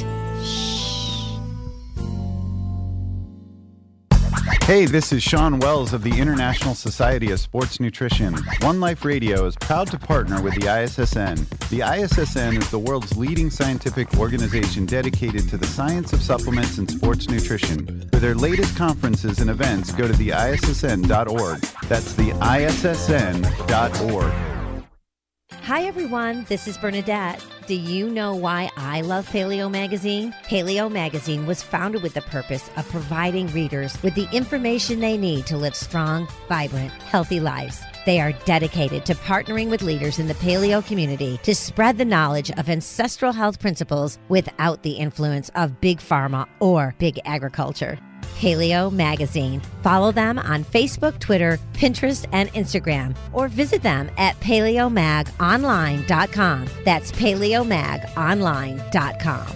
Hey, this is Sean Wells of the International Society of Sports Nutrition. One Life Radio is proud to partner with the I S S N. The I S S N is the world's leading scientific organization dedicated to the science of supplements and sports nutrition. For their latest conferences and events, go to the I S S N dot org. That's the I S S N dot org. Hi, everyone. This is Bernadette. Do you know why I love Paleo Magazine? Paleo Magazine was founded with the purpose of providing readers with the information they need to live strong, vibrant, healthy lives. They are dedicated to partnering with leaders in the paleo community to spread the knowledge of ancestral health principles without the influence of big pharma or big agriculture. Paleo Magazine. Follow them on Facebook, Twitter, Pinterest, and Instagram, or visit them at paleo mag online dot com. That's paleo mag online dot com.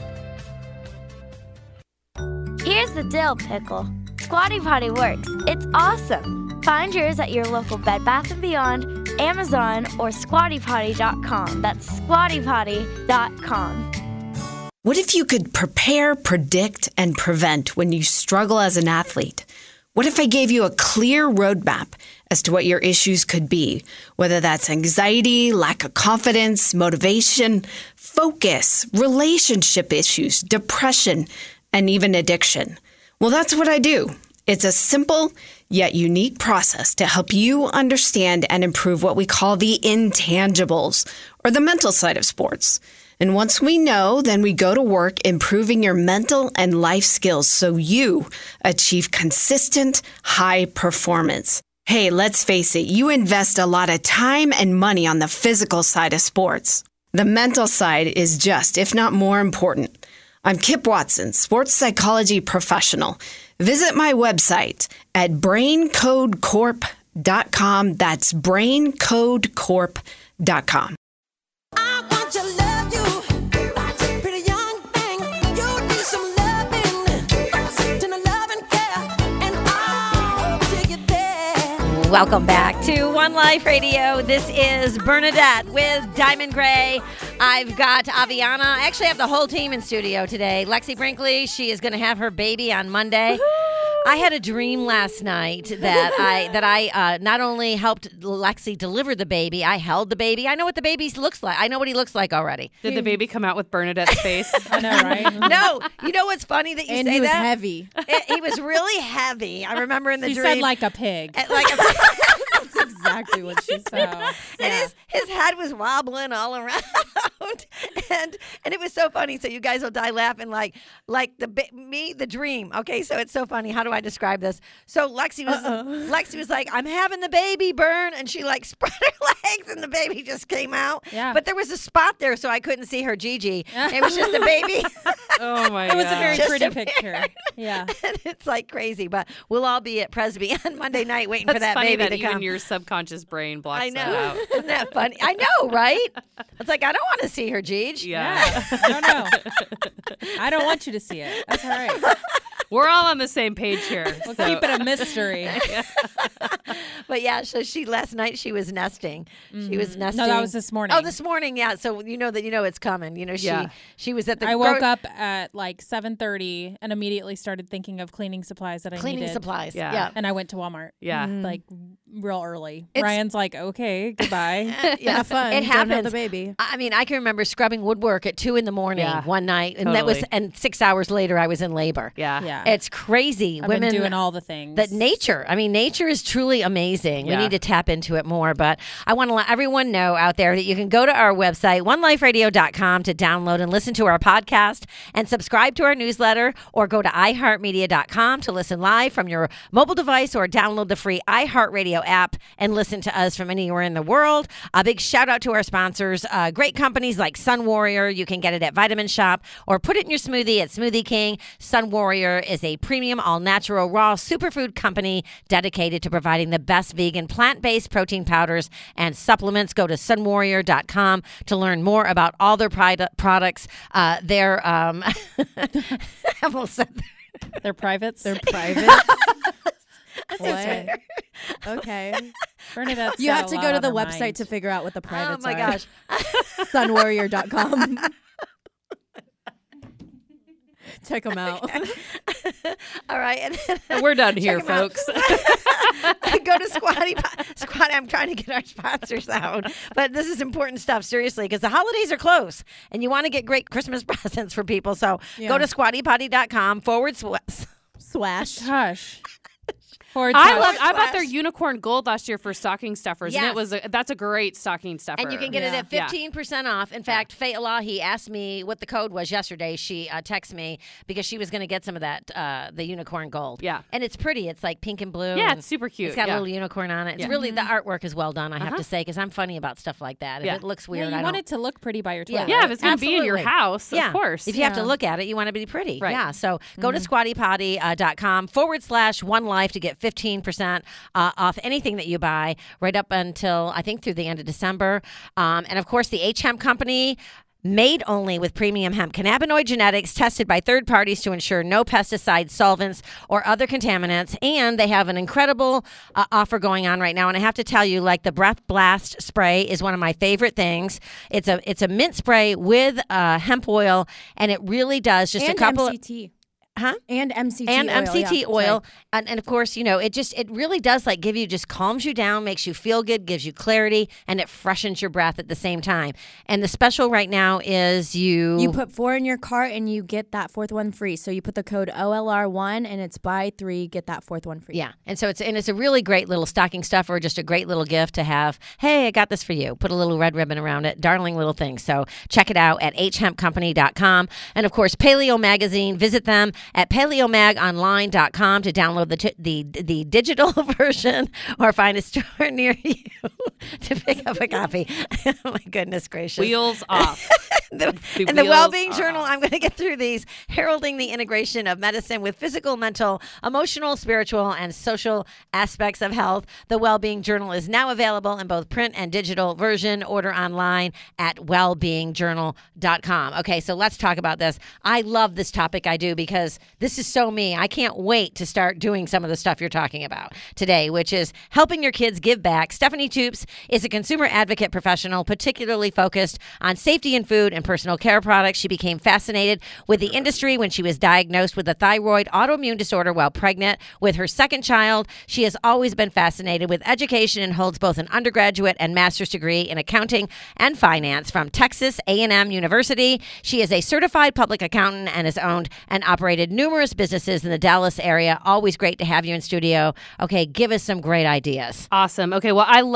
Here's the dill pickle. Squatty Potty works. It's awesome. Find yours at your local Bed Bath and Beyond, Amazon, or squatty potty dot com. That's squatty potty dot com. What if you could prepare, predict, and prevent when you struggle as an athlete? What if I gave you a clear roadmap as to what your issues could be, whether that's anxiety, lack of confidence, motivation, focus, relationship issues, depression, and even addiction? Well, that's what I do. It's a simple yet unique process to help you understand and improve what we call the intangibles, or the mental side of sports. And once we know, then we go to work improving your mental and life skills so you achieve consistent, high performance. Hey, let's face it, you invest a lot of time and money on the physical side of sports. The mental side is just, if not more important. I'm Kip Watson, sports psychology professional. Visit my website at brain code corp dot com. That's brain code corp dot com. I want your love. Welcome back to One Life Radio. This is Bernadette with Diamond Gray. I've got Aviana. I actually have the whole team in studio today. Lexi Brinkley, she is going to have her baby on Monday. Woo-hoo! I had a dream last night that I that I uh, not only helped Lexi deliver the baby, I held the baby. I know what the baby looks like. I know what he looks like already. Did the baby come out with Bernadette's face? I know, right? No. You know what's funny that you and say he was that? heavy. It, he was really heavy. I remember in the she dream. She said like a pig. Like a pig. That's exactly what she said. So, and his, his head was wobbling all around, and and it was so funny. So you guys will die laughing like like the me the dream. Okay, so it's so funny. How do I describe this? So Lexi was Uh-oh. Lexi was like, "I'm having the baby burn," and she like spread her legs, and the baby just came out. Yeah. But there was a spot there, so I couldn't see her Gigi. It was just the baby. Oh my It was a God. very Just pretty a picture. Yeah. And it's like crazy, but we'll all be at Presby on Monday night waiting That's for that funny baby that to even come. your subconscious brain blocks I know. that out. Isn't that funny? I know, right? It's like, I don't want to see her, Jeej. Yeah. I don't know. I don't want you to see it. That's all right. We're all on the same page here. We'll so- keep it a mystery. But yeah, so she last night she was nesting. She was Mhm. nesting. No, that was this morning. Oh, this morning, yeah. So you know that you know it's coming. You know, she Yeah. she was at the I woke gro- up at like seven thirty and immediately started thinking of cleaning supplies that I Cleaning needed. supplies, Yeah. yeah. And I went to Walmart. Yeah. Mm-hmm. Mhm. Like real early. It's- Ryan's like, okay, goodbye. Yeah, Have fun. It Don't have happens. the baby. I mean, I can remember scrubbing woodwork at two in the morning Yeah. one night, and that was Totally. and six hours later I was in labor. Yeah, Yeah. It's crazy. I've been Women doing all the things. That nature. I mean, nature is truly amazing. We Yeah. need to tap into it more. But I want to let everyone know out there that you can go to our website, one life radio dot com, to download and listen to our podcast and subscribe to our newsletter, or go to i heart media dot com to listen live from your mobile device, or download the free iHeartRadio app and listen to us from anywhere in the world. A big shout out to our sponsors, uh, great companies like Sun Warrior. You can get it at Vitamin Shop or put it in your smoothie at Smoothie King. Sun Warrior is a premium, all natural, raw superfood company dedicated to providing the best vegan, plant-based protein powders and supplements. Go to sun warrior dot com to learn more about all their produ- products. Uh, their, um, I almost said They're privates. They're private. That's What? fair. Okay. Bernadette's You got have a to lot go to on the her website mind. to figure out what the privates Oh my are. gosh. sun warrior dot com. Check them out. All right. And then, We're done check here, 'em out. folks. Go to Squatty Po- Squatty. I'm trying to get our sponsors out, but this is important stuff, seriously, because the holidays are close and you want to get great Christmas presents for people. So Yeah. go to squatty potty dot com forward slash. Swash. Gosh. Forward I slash. love. I bought slash. their unicorn gold last year for stocking stuffers, and Yes. it was a, that's a great stocking stuffer. And you can get it Yeah. at fifteen percent off. In fact, Faye Elahi asked me what the code was yesterday. She uh, texted me because she was going to get some of that, uh, the unicorn gold. Yeah. And it's pretty. It's like pink and blue. Yeah, and it's super cute. It's got Yeah. a little unicorn on it. It's Yeah. really, the artwork is well done, I have Uh-huh. to say, because I'm funny about stuff like that. Yeah. If it looks Yeah, weird, you I want don't. it to look pretty by your Yeah. toilet. Yeah, if it's going to be in your Absolutely. house, Yeah. of course. If you have to Yeah. look at it, you want it to be pretty. Right. Yeah. So go to squatty potty dot com forward slash one life to get fifteen percent uh, off anything that you buy right up until, I think, through the end of December. Um, and of course, the H Hemp Company. Made only with premium hemp cannabinoid genetics, tested by third parties to ensure no pesticides, solvents, or other contaminants. And they have an incredible uh, offer going on right now. And I have to tell you, like, the Breath Blast spray is one of my favorite things. It's a it's a mint spray with uh, hemp oil, and it really does just and a couple M C T. Huh? And M C T and oil, M C T yeah. oil, and, and of course, you know, it just it really does like give you just calms you down, makes you feel good, gives you clarity, and it freshens your breath at the same time. And the special right now is you You put four in your cart and you get that fourth one free. So you put the code O L R one and it's buy three, get that fourth one free. yeah, and so it's and it's a really great little stocking stuffer, just a great little gift to have. Hey, I got this for you. Put a little red ribbon around it, darling little thing. So check it out at h hemp company dot com, and of course Paleo Magazine. Visit them at paleo mag online dot com to download the t- the the digital version, or find a store near you to pick up a copy. Oh my goodness gracious! Wheels off. the, The and the wheels Wellbeing are Journal, off. I'm going to get through these, heralding the integration of medicine with physical, mental, emotional, spiritual, and social aspects of health. The Wellbeing Journal is now available in both print and digital version. Order online at well being journal dot com. Okay, so let's talk about this. I love this topic, I do, because this is so me. I can't wait to start doing some of the stuff you're talking about today, which is helping your kids give back. Stephanie Toops is a consumer advocate professional, particularly focused on safety in food and personal care products. She became fascinated with the industry when she was diagnosed with a thyroid autoimmune disorder while pregnant with her second child. She has always been fascinated with education and holds both an undergraduate and master's degree in accounting and finance from Texas A and M University. She is a certified public accountant and has owned and operated numerous businesses in the Dallas area. Always great to have you in studio. Okay, give us some great ideas. Awesome. Okay, well, I love this time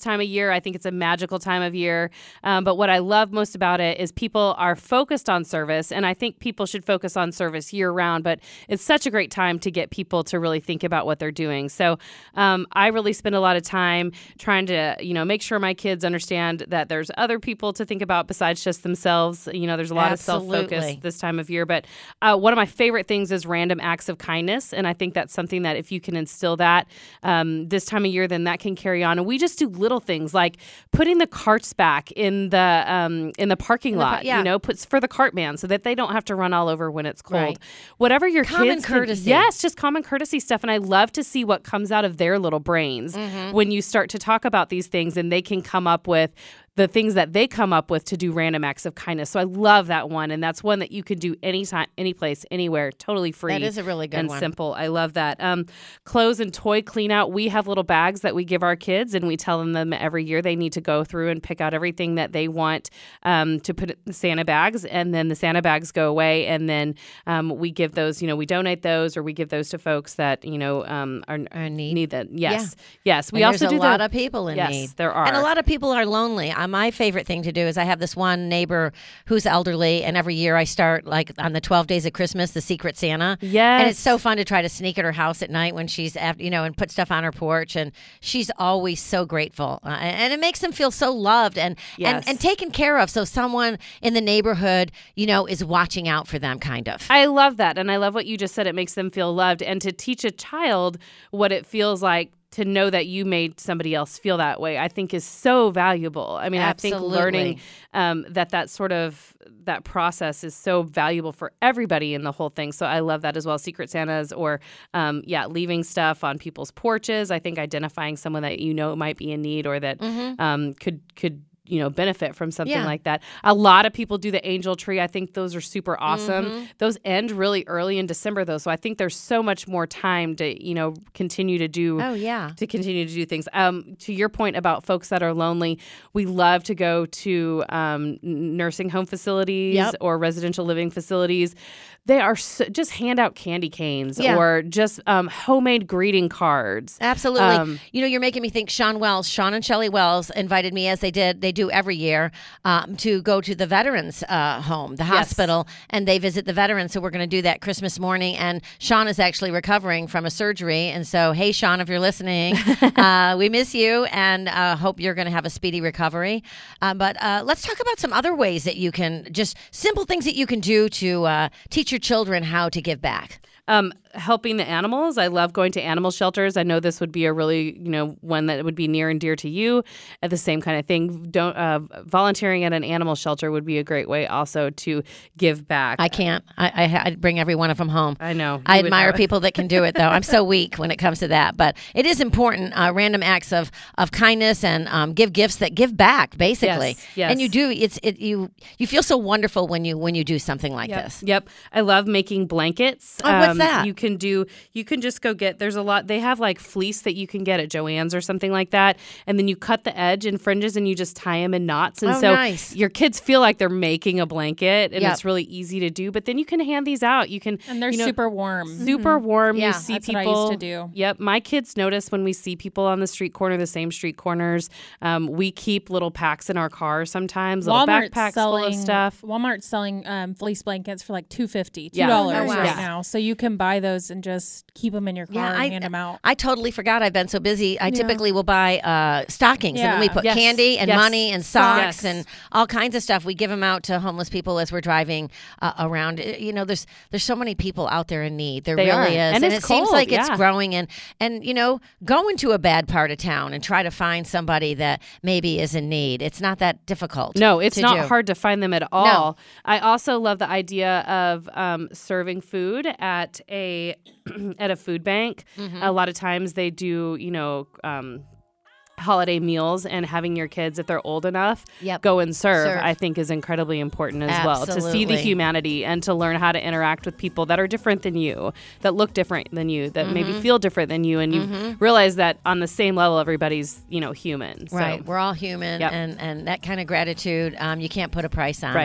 time of year. I think it's a magical time of year. Um, but what I love most about it is people are focused on service, and I think people should focus on service year round. But it's such a great time to get people to really think about what they're doing. So um, I really spend a lot of time trying to, you know, make sure my kids understand that there's other people to think about besides just themselves. You know, there's a lot Absolutely. of self-focus this time of year. But uh, one of my favorite things is random acts of kindness, and I think that's something that if you can instill that um, this time of year, then that can carry on. And we just do little things like putting the carts back in the um, in the parking In the par- lot. yeah. You know, puts for the cart man so that they don't have to run all over when it's cold. Right. Whatever your Common kids can- courtesy. yes, just common courtesy stuff. And I love to see what comes out of their little brains Mhm. when you start to talk about these things, and they can come up with the things that they come up with to do random acts of kindness. So I love that one. And that's one that you can do anytime, any place, anywhere, totally free. That is a really good and one. simple. I love that. Um, clothes and toy clean out. We have little bags that we give our kids, and we tell them, them every year they need to go through and pick out everything that they want um, to put in the Santa bags. And then the Santa bags go away. And then um, we give those, you know, we donate those, or we give those to folks that, you know, um, are, are need. need that. Yes. Yeah. Yes. We And also there's do a lot the, of people in yes, need. there are. And a lot of people are lonely. Uh, my favorite thing to do is I have this one neighbor who's elderly, and every year I start, like, on the twelve days of Christmas, the Secret Santa. Yes. And it's so fun to try to sneak at her house at night when she's, after, you know, and put stuff on her porch. And she's always so grateful. Uh, and it makes them feel so loved and, Yes. and, and taken care of. So someone in the neighborhood, you know, is watching out for them, kind of. I love that. And I love what you just said. It makes them feel loved. And to teach a child what it feels like to know that you made somebody else feel that way, I think is so valuable. I mean, Absolutely. I think learning um, that that sort of, that process is so valuable for everybody in the whole thing. So I love that as well. Secret Santas, or um, yeah, leaving stuff on people's porches. I think identifying someone that you know might be in need, or that Mhm. um, could, could, you know, benefit from something Yeah. like that. A lot of people do the angel tree. I think those are super awesome. Mhm. Those end really early in December, though, so I think there's so much more time to, you know, continue to do. Oh, yeah. To continue to do things. Um, to your point about folks that are lonely, we love to go to um, n- nursing home facilities Yep. or residential living facilities. They are so, just hand out candy canes Yeah. or just um, homemade greeting cards. Absolutely. Um, you know, you're making me think. Sean Wells, Sean and Shelley Wells invited me, as they did, they do every year, um, to go to the veterans uh, home, the Yes. hospital, and they visit the veterans. So we're going to do that Christmas morning. And Sean is actually recovering from a surgery. And so, hey, Sean, if you're listening, uh, we miss you, and uh, hope you're going to have a speedy recovery. Uh, but uh, let's talk about some other ways that you can, just simple things that you can do to uh, teach your children how to give back. Um, helping the animals. I love going to animal shelters. I know this would be a really, you know, one that would be near and dear to you. At the same kind of thing, don't uh, volunteering at an animal shelter would be a great way also to give back. I can't. I, I, I bring every one of them home. I know. I You would admire have- people that can do it, though. I'm so weak when it comes to that. But it is important, uh, random acts of, of kindness, and um, give gifts that give back, basically. Yes, yes. And you do. It's it. You you feel so wonderful when you when you do something like Yep. this. Yep. I love making blankets. Oh, what's that? You can do, you can just go get, there's a lot, they have like fleece that you can get at Joann's or something like that. And then you cut the edge and fringes and you just tie them in knots. And Oh, so nice. your kids feel like they're making a blanket, and Yep. it's really easy to do. But then you can hand these out. You can, And they're you know, super warm. super warm. Yeah, you see that's what I people. used to do. Yep. My kids notice when we see people on the street corner, the same street corners. Um, we keep little packs in our car sometimes, little Walmart's backpacks selling, full of stuff. Walmart's selling um, fleece blankets for like two fifty, two Yeah. dollars Oh, wow. right Yeah. now. So you can buy those and just keep them in your car Yeah, and I- hand them out. I totally forgot. I've been so busy. I Yeah. typically will buy uh, stockings, and then we Yeah. put Yes. candy and Yes. money and socks Yes. and all kinds of stuff. We give them out to homeless people as we're driving uh, around. Uh, You know, there's there's so many people out there in need. There They really are. is, And it's it seems cold, like it's yeah. growing. And and you know, go into a bad part of town and try to find somebody that maybe is in need. It's not that difficult. No, it's to not do. hard to find them at all. I also love the idea of um, serving food at a at a food bank. Mm-hmm. A lot of times they do, you know, um, holiday meals, and having your kids, if they're old enough, Yep. go and serve, Serve. I think is incredibly important as well. To see the Absolutely. humanity and to learn how to interact with people that are different than you, that look different than you, that maybe Mhm. feel different than you, and you Mhm. realize that on the same level, everybody's, you know, human. So- Right, we're all human, Yep. and and that kind of gratitude, um, you can't put a price on Right. it.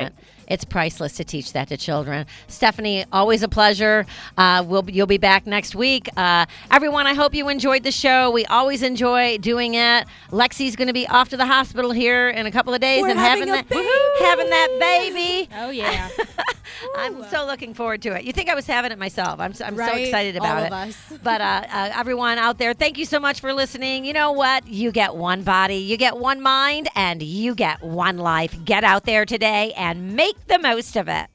It's priceless to teach that to children. Stephanie, always a pleasure. Uh, we'll you'll be back next week. Uh, everyone, I hope you enjoyed the show. We always enjoy doing it. Lexi's going to be off to the hospital here in a couple of days We're and having having a that having that baby. Oh yeah. I'm so looking forward to it. You think I was having it myself? I'm so, I'm so Right? excited about All it. of us. But uh, uh, everyone out there, thank you so much for listening. You know what? You get one body, you get one mind, and you get one life. Get out there today and make the most of it.